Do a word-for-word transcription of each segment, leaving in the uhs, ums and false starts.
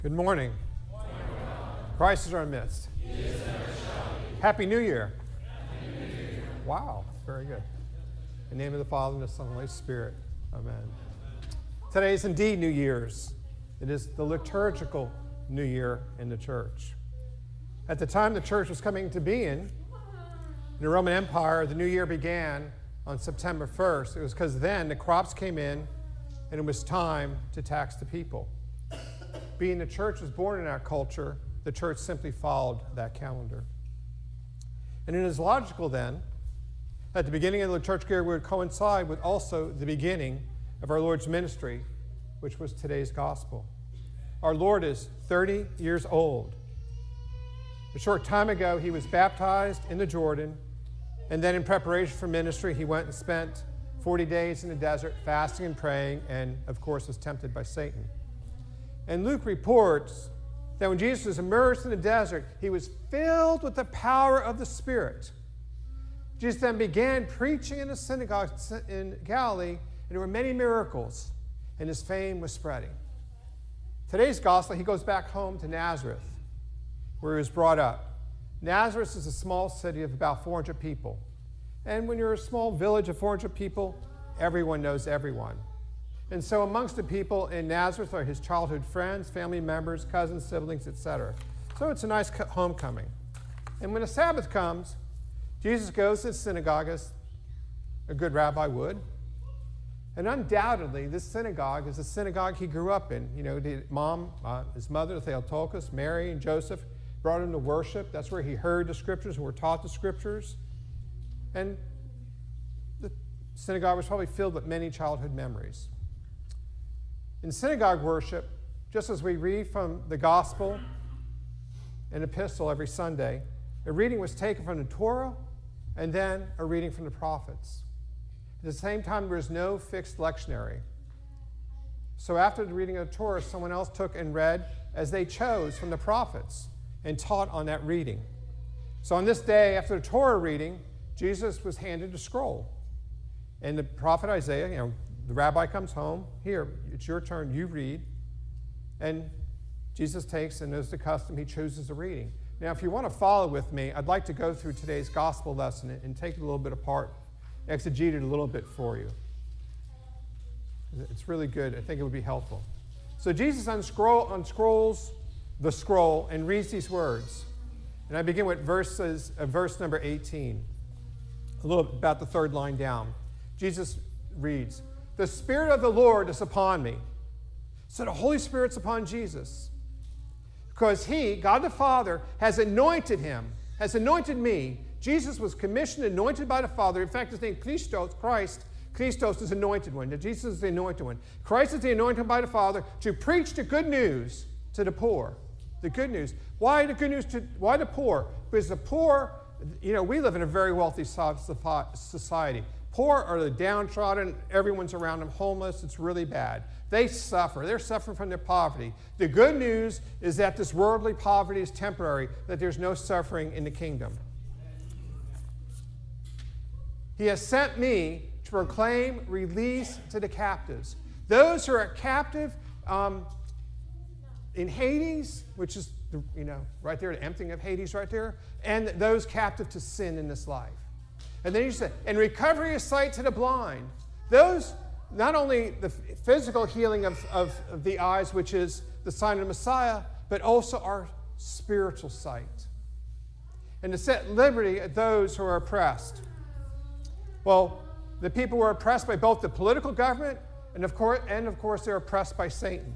Good morning. Christ is our midst. Happy New Year. Happy New Year. Wow, very good. In the name of the Father, and the Son, and the Holy Spirit. Amen. Today is indeed New Year's. It is the liturgical New Year in the church. At the time the church was coming to being, in the Roman Empire, the New Year began on September first. It was because then the crops came in and it was time to tax the people. Being the church was born in our culture, the church simply followed that calendar. And it is logical then that the beginning of the liturgical year would coincide with also the beginning of our Lord's ministry, which was today's gospel. Our Lord is thirty years old. A short time ago, he was baptized in the Jordan, and then in preparation for ministry, he went and spent forty days in the desert, fasting and praying, and of course was tempted by Satan. And Luke reports that when Jesus was immersed in the desert, he was filled with the power of the Spirit. Jesus then began preaching in the synagogue in Galilee, and there were many miracles, and his fame was spreading. Today's gospel, he goes back home to Nazareth, where he was brought up. Nazareth is a small city of about four hundred people. And when you're a small village of four hundred people, everyone knows everyone. And so amongst the people in Nazareth are his childhood friends, family members, cousins, siblings, et cetera. So it's a nice homecoming. And when the Sabbath comes, Jesus goes to the synagogue as a good rabbi would. And undoubtedly, this synagogue is a synagogue he grew up in. You know, the mom, uh, his mother, Theotokos, Mary, and Joseph brought him to worship. That's where he heard the scriptures and were taught the scriptures. And the synagogue was probably filled with many childhood memories. In synagogue worship, just as we read from the gospel and epistle every Sunday, a reading was taken from the Torah and then a reading from the prophets. At the same time, there was no fixed lectionary. So after the reading of the Torah, someone else took and read as they chose from the prophets and taught on that reading. So on this day, after the Torah reading, Jesus was handed a scroll. And the prophet Isaiah, you know, the rabbi comes home, here, it's your turn, you read. And Jesus takes, and as the custom, he chooses a reading. Now, if you want to follow with me, I'd like to go through today's gospel lesson and take it a little bit apart, exegete it a little bit for you. It's really good. I think it would be helpful. So Jesus unscroll, unscrolls the scroll and reads these words. And I begin with verses, uh, verse number eighteen, a little about the third line down. Jesus reads, "The Spirit of the Lord is upon me." So the Holy Spirit's upon Jesus. Because he, God the Father, has anointed him, has anointed me. Jesus was commissioned, anointed by the Father. In fact, his name, Christos, Christ, Christos is anointed one. Now, Jesus is the anointed one. Christ is the anointed by the Father to preach the good news to the poor. The good news. Why the good news to, why the poor? Because the poor, you know, we live in a very wealthy society. Poor are the downtrodden, everyone's around them homeless, it's really bad. They suffer, they're suffering from their poverty. The good news is that this worldly poverty is temporary, that there's no suffering in the kingdom. He has sent me to proclaim release to the captives. Those who are captive um, in Hades, which is, the, you know, right there, the emptying of Hades right there, and those captive to sin in this life. And then he said, and recovery of sight to the blind. Those, not only the physical healing of, of, of the eyes, which is the sign of the Messiah, but also our spiritual sight. And to set liberty at those who are oppressed. Well, the people were oppressed by both the political government, and of course, and of course they're oppressed by Satan.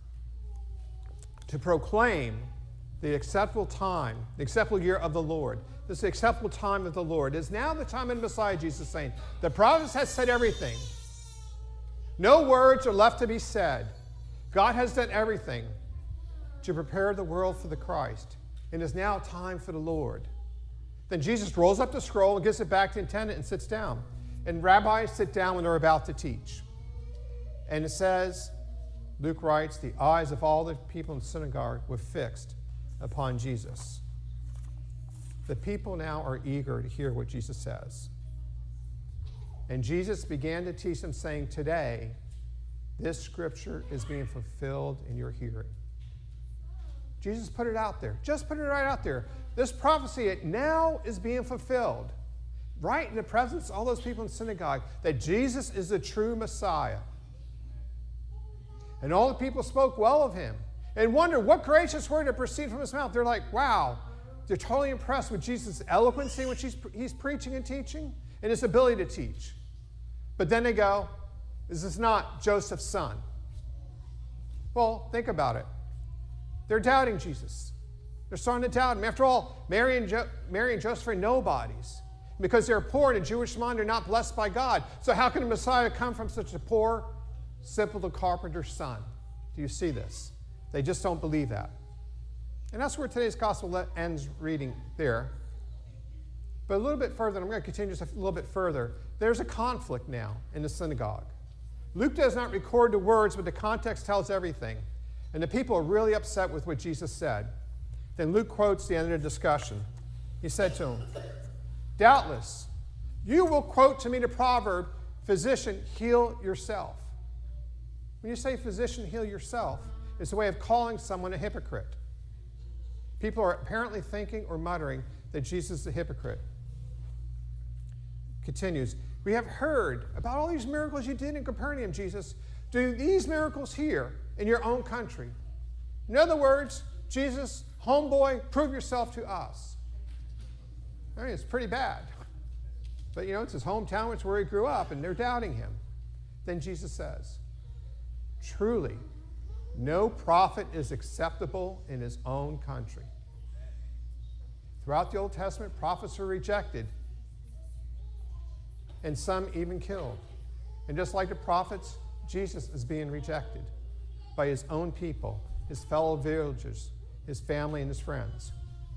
To proclaim the acceptable time, the acceptable year of the Lord. This is the acceptable time of the Lord. It is now the time of the Messiah, Jesus is saying. The prophets has said everything. No words are left to be said. God has done everything to prepare the world for the Christ. It is now time for the Lord. Then Jesus rolls up the scroll and gives it back to the attendant and sits down. And rabbis sit down when they're about to teach. And it says, Luke writes, the eyes of all the people in the synagogue were fixed upon Jesus. The people now are eager to hear what Jesus says. And Jesus began to teach them, saying, today, this scripture is being fulfilled in your hearing. Jesus put it out there. Just put it right out there. This prophecy it now is being fulfilled. Right in the presence of all those people in the synagogue, that Jesus is the true Messiah. And all the people spoke well of him and wondered what gracious word had proceeded from his mouth. They're like, wow. They're totally impressed with Jesus' eloquence, which he's, he's preaching and teaching, and his ability to teach. But then they go, is this not Joseph's son? Well, think about it. They're doubting Jesus. They're starting to doubt him. After all, Mary and, jo- Mary and Joseph are nobodies. Because they're poor in a Jewish mind, they're not blessed by God. So how can a Messiah come from such a poor, simple carpenter's son? Do you see this? They just don't believe that. And that's where today's gospel ends reading there. But a little bit further, and I'm going to continue just a little bit further, there's a conflict now in the synagogue. Luke does not record the words, but the context tells everything. And the people are really upset with what Jesus said. Then Luke quotes the end of the discussion. He said to them, doubtless, you will quote to me the proverb, physician, heal yourself. When you say physician, heal yourself, it's a way of calling someone a hypocrite. People are apparently thinking or muttering that Jesus is a hypocrite. Continues, we have heard about all these miracles you did in Capernaum, Jesus. Do these miracles here in your own country? In other words, Jesus, homeboy, prove yourself to us. I mean, it's pretty bad. But, you know, it's his hometown, it's where he grew up, and they're doubting him. Then Jesus says, truly, no prophet is acceptable in his own country. Throughout the Old Testament, prophets were rejected, and some even killed. And just like the prophets, Jesus is being rejected by his own people, his fellow villagers, his family, and his friends.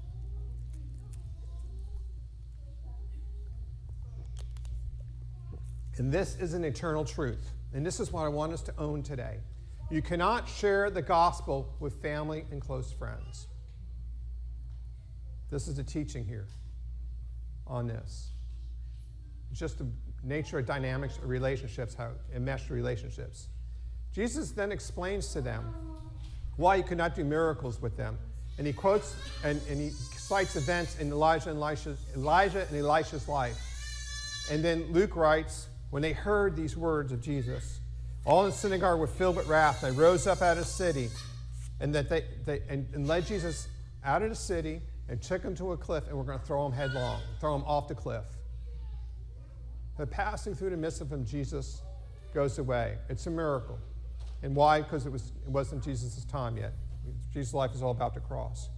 And this is an eternal truth. And this is what I want us to own today. You cannot share the gospel with family and close friends. This is the teaching here on this. It's just the nature of dynamics of relationships, how enmeshed relationships. Jesus then explains to them why he could not do miracles with them. And he quotes and, and he cites events in Elijah and Elisha, Elijah and Elisha's life. And then Luke writes, when they heard these words of Jesus, all in the synagogue were filled with wrath. They rose up out of the city and, that they, they, and, and led Jesus out of the city and took him to a cliff, and were going to throw him headlong, throw him off the cliff. But passing through the midst of them, Jesus goes away. It's a miracle. And why? Because it, was, it wasn't Jesus' time yet. Jesus' life is all about the cross.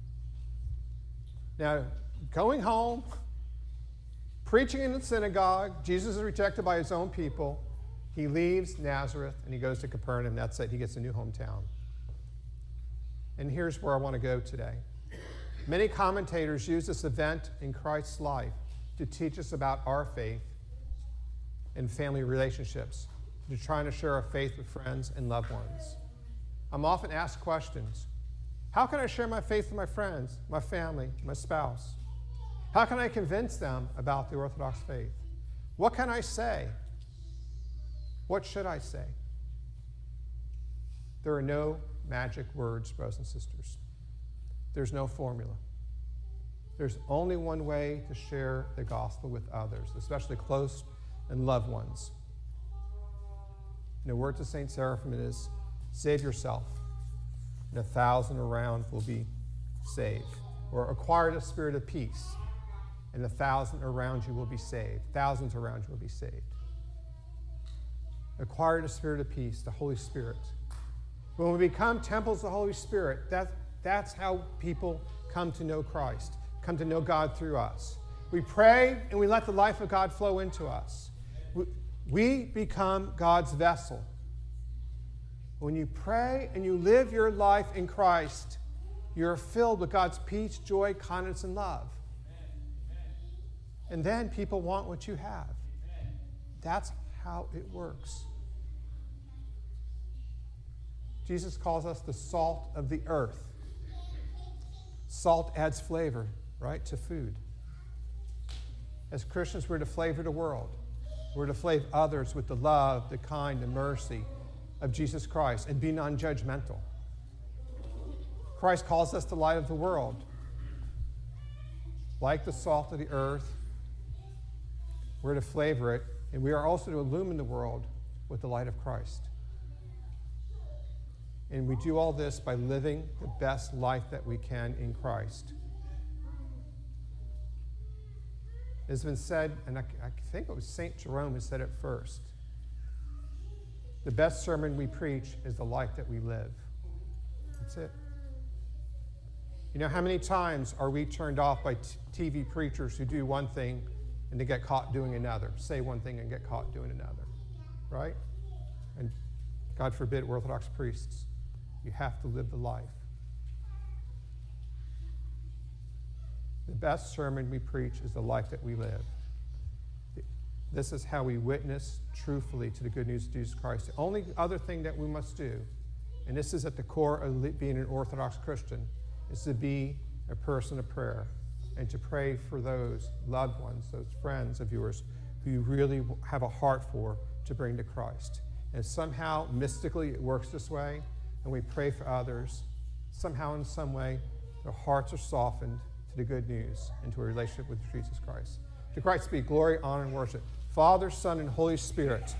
Now, going home, preaching in the synagogue, Jesus is rejected by his own people. He leaves Nazareth and he goes to Capernaum. That's it. He gets a new hometown. And here's where I want to go today. Many commentators use this event in Christ's life to teach us about our faith and family relationships, to trying to share our faith with friends and loved ones. I'm often asked questions. How can I share my faith with my friends, my family, my spouse? How can I convince them about the Orthodox faith? What can I say? What should I say? There are no magic words, brothers and sisters. There's no formula. There's only one way to share the gospel with others, especially close and loved ones. And the word to Saint Seraphim is, save yourself, and a thousand around will be saved. Or acquire the spirit of peace, and a thousand around you will be saved. Thousands around you will be saved. Acquire the spirit of peace, the Holy Spirit. When we become temples of the Holy Spirit, that, that's how people come to know Christ, come to know God through us. We pray and we let the life of God flow into us. We, we become God's vessel. When you pray and you live your life in Christ, you're filled with God's peace, joy, kindness, and love. And then people want what you have. That's how it works. Jesus calls us the salt of the earth. Salt adds flavor, right, to food. As Christians, we're to flavor the world. We're to flavor others with the love, the kind, the mercy of Jesus Christ, and be non-judgmental. Christ calls us the light of the world. Like the salt of the earth, we're to flavor it, and we are also to illumine the world with the light of Christ. And we do all this by living the best life that we can in Christ. It has been said, and I, I think it was Saint Jerome who said it first, the best sermon we preach is the life that we live. That's it. You know, how many times are we turned off by t- TV preachers who do one thing and they get caught doing another, say one thing and get caught doing another, right? And God forbid, Orthodox priests, you have to live the life. The best sermon we preach is the life that we live. This is how we witness truthfully to the good news of Jesus Christ. The only other thing that we must do, and this is at the core of being an Orthodox Christian, is to be a person of prayer and to pray for those loved ones, those friends of yours who you really have a heart for to bring to Christ. And somehow, mystically, it works this way, and we pray for others. Somehow, in some way, their hearts are softened to the good news and to a relationship with Jesus Christ. To Christ be glory, honor, and worship. Father, Son, and Holy Spirit.